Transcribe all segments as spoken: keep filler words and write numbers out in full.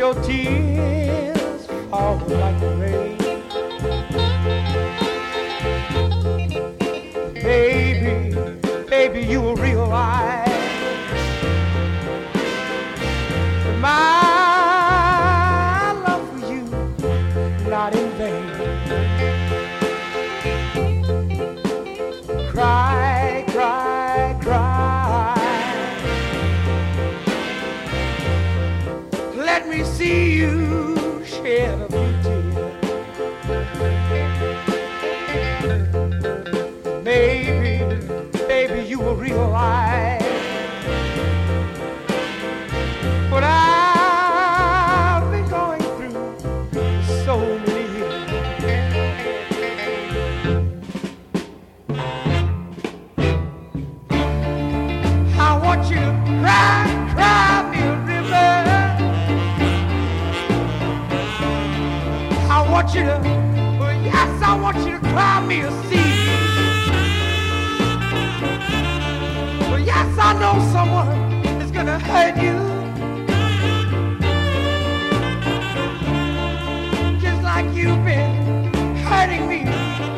your tears fall like rain. Baby, baby, you will realize that my love for you not in vain. Cry, cry, cry. Let me see you shed a few tears. Baby, baby, you will realize what I've been going through so many years. I want you to cry, cry me a river. I want you to, well, yes, I want you to cry me a sea. Well, yes, I know someone is gonna hurt you, just like you've been hurting me.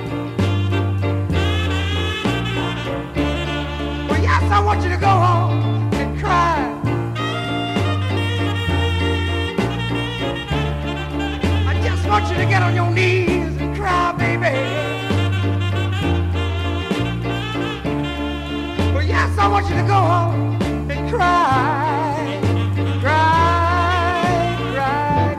Well, yes, I want you to go home and cry. I just want you to get on your knees and cry, baby. I want you to go home and cry, cry, cry,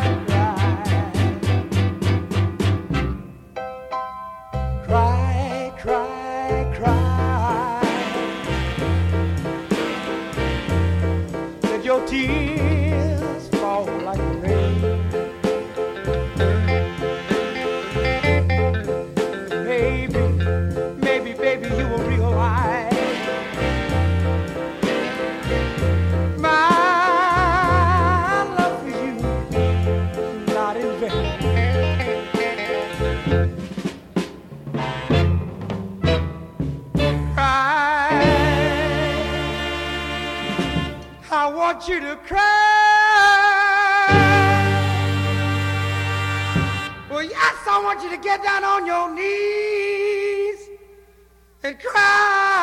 cry, cry, cry, cry. Let your tears fall like rain. Maybe, maybe, baby, you will realize I want you to cry. Well, yes, I want you to get down on your knees and cry.